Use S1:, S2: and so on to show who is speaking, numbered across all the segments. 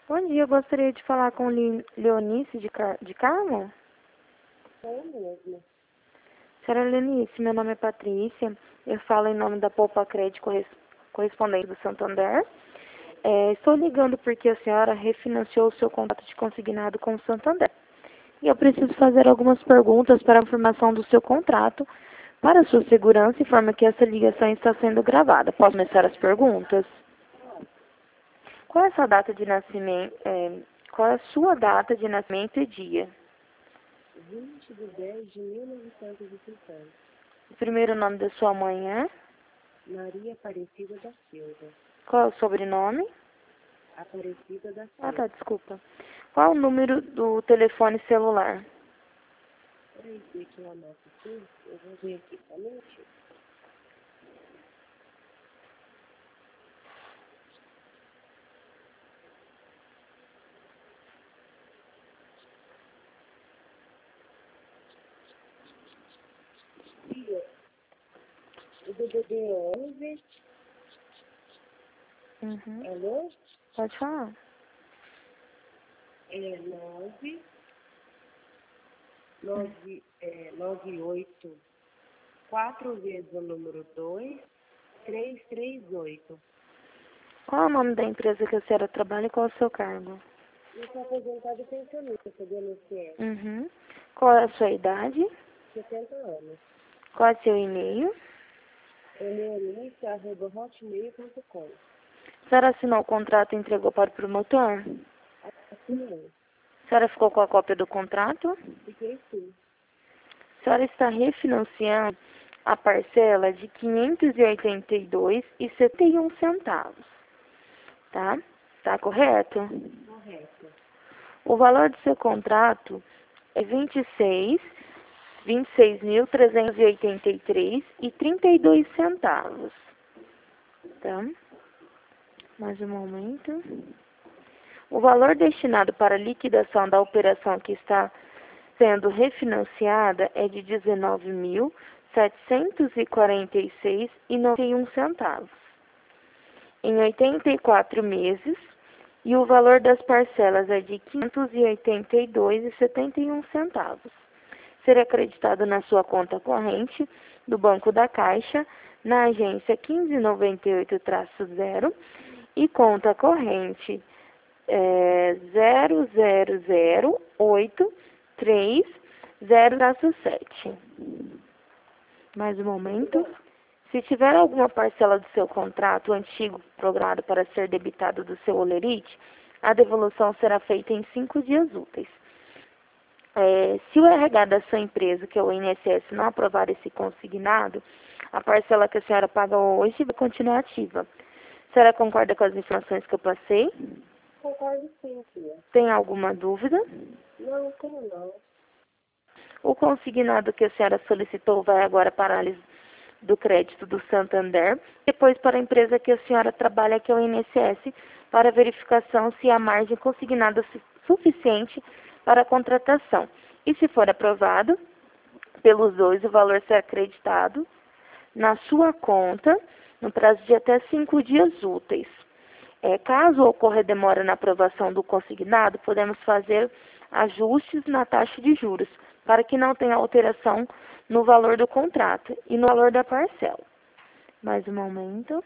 S1: Bom dia, eu gostaria de falar com Leonice de Carmo.
S2: É mesmo.
S1: Senhora Leonice, meu nome é Patrícia, eu falo em nome da Poupa Crédito correspondente do Santander. Estou ligando porque a senhora refinanciou o seu contrato de consignado com o Santander. E eu preciso fazer algumas perguntas para a informação do seu contrato. Para a sua segurança, informa que essa ligação está sendo gravada. Posso começar as perguntas? Qual é a sua data de nascimento? Qual é a sua data de nascimento e dia?
S2: 20 de 10 de 1950.
S1: O primeiro nome da sua mãe é?
S2: Maria Aparecida da Silva.
S1: Qual é o sobrenome?
S2: Aparecida da
S1: Ah,
S2: Silva.
S1: tá, desculpa. Qual é o número do telefone celular?
S2: Peraí, que eu anoto aqui. Eu vou ver aqui somente. Filha, o DDD é 11.
S1: Uhum.
S2: Alô?
S1: Pode falar.
S2: É 98. 4 vezes o número 2, 338.
S1: Qual é o nome da empresa que a senhora trabalha e qual é o seu cargo?
S2: Eu sou aposentada e pensionista do INSS.
S1: Uhum. Qual é a sua idade?
S2: 70 anos.
S1: Qual é o seu e-mail?
S2: Leonice@hotmail.com.
S1: A senhora assinou o contrato e entregou para o promotor?
S2: Assinei.
S1: A senhora ficou com a cópia do contrato?
S2: Fiquei sim.
S1: A senhora está refinanciando a parcela de R$ 582,71, tá? Tá correto?
S2: Correto.
S1: O valor do seu contrato é 26.383,32, tá? Mais um momento. O valor destinado para a liquidação da operação que está sendo refinanciada é de R$ 19.746,91 em 84 meses, e o valor das parcelas é de R$ 582,71. Será acreditado na sua conta corrente do Banco da Caixa, na agência 1598-0 e conta corrente 00083-0-7. Mais um momento. Se tiver alguma parcela do seu contrato antigo programado para ser debitado do seu holerite, a devolução será feita em 5 dias úteis. Se o RH da sua empresa, que é o INSS, não aprovar esse consignado, a parcela que a senhora paga hoje vai continuar ativa. A senhora concorda com as informações que eu passei?
S2: Concordo sim, filha.
S1: Tem alguma dúvida?
S2: Não, como não?
S1: O consignado que a senhora solicitou vai agora para a análise do crédito do Santander, depois para a empresa que a senhora trabalha, que é o INSS, para verificação se há margem consignada suficiente para a contratação. E se for aprovado pelos dois, o valor será acreditado na sua conta no prazo de até 5 dias úteis. Caso ocorra demora na aprovação do consignado, podemos fazer ajustes na taxa de juros, para que não tenha alteração no valor do contrato e no valor da parcela. Mais um momento.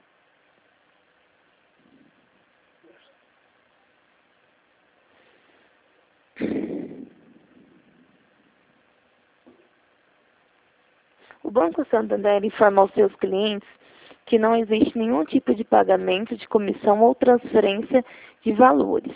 S1: O Banco Santander informa aos seus clientes que não existe nenhum tipo de pagamento de comissão ou transferência de valores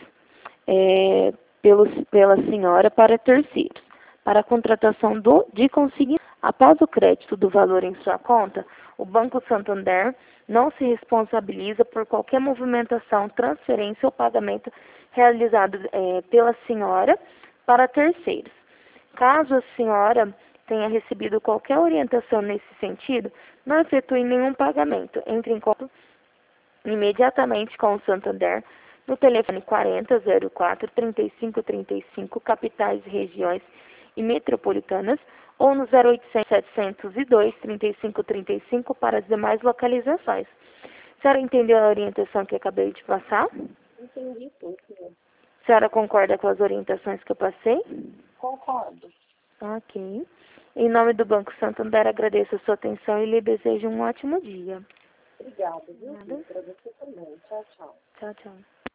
S1: pela senhora para terceiros, para a contratação de consignado. Após o crédito do valor em sua conta, o Banco Santander não se responsabiliza por qualquer movimentação, transferência ou pagamento realizado pela senhora para terceiros. Caso a senhora tenha recebido qualquer orientação nesse sentido, não efetue nenhum pagamento. Entre em contato imediatamente com o Santander no telefone 40 04 35 35, capitais, regiões e metropolitanas, ou no 0800 702 35 35 para as demais localizações. A senhora entendeu a orientação que acabei de passar?
S2: Entendi tudo.
S1: A senhora concorda com as orientações que eu passei?
S2: Concordo.
S1: Ok. Em nome do Banco Santander, agradeço a sua atenção e lhe desejo um ótimo dia.
S2: Obrigada, viu?
S1: Nada.
S2: Para você também. Tchau, tchau.
S1: Tchau, tchau.